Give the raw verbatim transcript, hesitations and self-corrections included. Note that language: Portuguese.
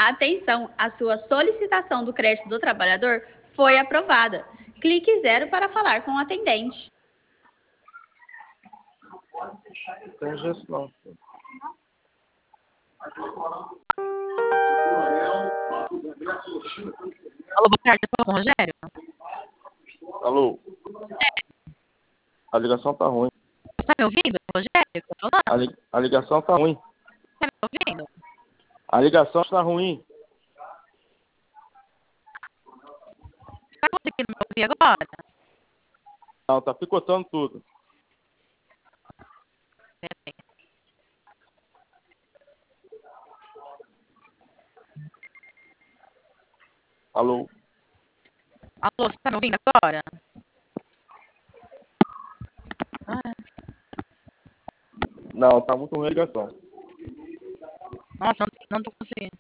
Atenção, a sua solicitação do crédito do trabalhador foi aprovada. Clique zero para falar com o atendente. Tem gesto não. Alô, boa tarde, eu falo com o Rogério? Alô? A ligação tá ruim. Tá me ouvindo, Rogério? Que eu tô falando? A, li... a ligação tá ruim. Tá me ouvindo? A ligação está ruim. Tá conseguindo me ouvir agora? Não, tá picotando tudo. Peraí. Alô? Alô, você tá me ouvindo agora? Ah, Não, tá muito ruim a ligação. nossa, não, não tô conseguindo.